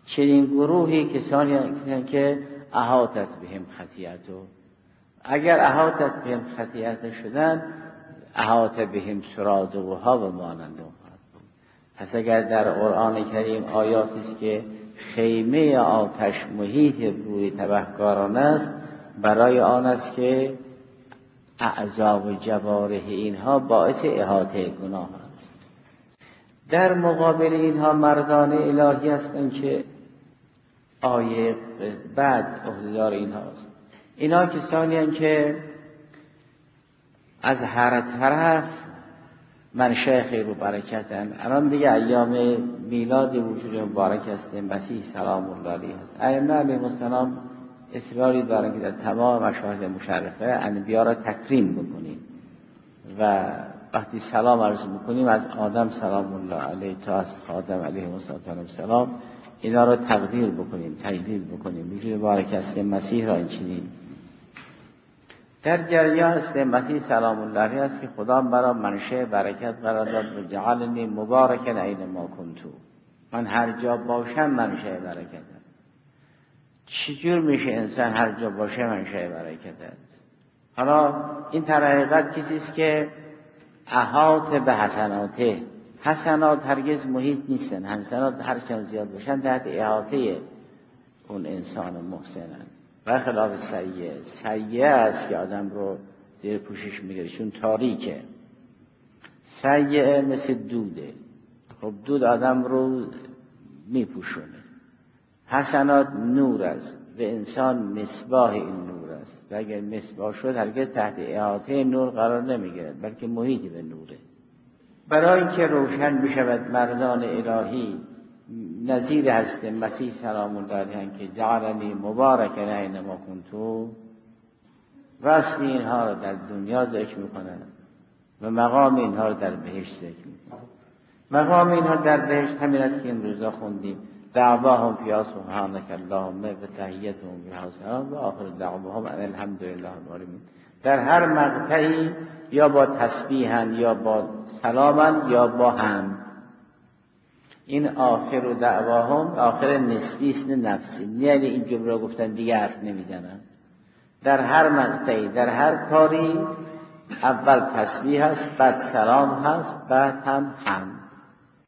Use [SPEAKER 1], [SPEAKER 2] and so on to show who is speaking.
[SPEAKER 1] چنین گروهی کسانی هستند که احاطت بهم خطیئته، اگر احاطت بهم خطیئته شدن احاطه بهم سرادقها و مانند اون. پس اگر در قرآن کریم آیاتی است که خیمه آتش محیط روی تبهکاران است، برای آن است که اعضا و جوارح اینها باعث احاطه گناه است. در مقابل اینها مردان الهی هستند که آیه بعد عهده‌دار اینها است. اینا کسانی هستند که از هر طرف منشأ خیر و برکتن. الان دیگه ایام میلاد وجود مبارک است، مسیح سلام الله علیه است. ائمه علیهم السلام اصراری دارن که در تمام مشاهد مشرفه انبیا را تکریم بکنیم و وقتی سلام عرض میکنیم از آدم سلام الله علیه تا از خاتم علیه السلام اینا را تقدیر بکنیم، تجلیل بکنیم. وجود مبارک است مسیح را اینچنین در جریان است. مسیح سلام الله علیه است که خدا مرا منشأ برکت قرار داد و جعلنی مبارکا اینما کنتو، من هر جا باشم منشأ برکتم. چجور میشه انسان هر جا باشه منشأ برکت است؟ حالا این در حقیقت کسی است که احاطه به حسناته. حسنات هرگز محیط نیستن، حسنات هر چند زیاد باشن تحت احاطه اون انسان محسنن، و خلاف سیئه. سیئه است که آدم رو زیر پوشش میگیره چون تاریکه. سیئه مثل دوده، خب دود آدم رو میپوشونه. حسنات نور است و انسان مصباح این نور است و اگر مصباح شد هرگز تحت احاطه نور قرار نمیگیره بلکه محیط به نوره. برای اینکه روشن بشود مردان الهی نظیر هست مسیح سلام الله علیه که جعلنی مبارکا اینما کنتو، وصف اینها را در دنیا ذکر میکنه و مقام اینها را در بهشت ذکر میکنه. مقام اینها در بهشت همین است که امروزا خوندیم: دعواهم فیها سبحانک اللهم و تحیتهم فیها سلام و آخر دعواهم ان الحمد لله رب العالمین. در هر مقطعی یا با تسبیحن یا با سلامن یا با حمد. این آخر دعواهم آخر نسبی است نه نفسی، یعنی این جمله را گفتن دیگه حرف نمیزنن. در هر مقطعی در هر کاری اول تسبیح هست، بعد سلام هست، بعد هم حمد.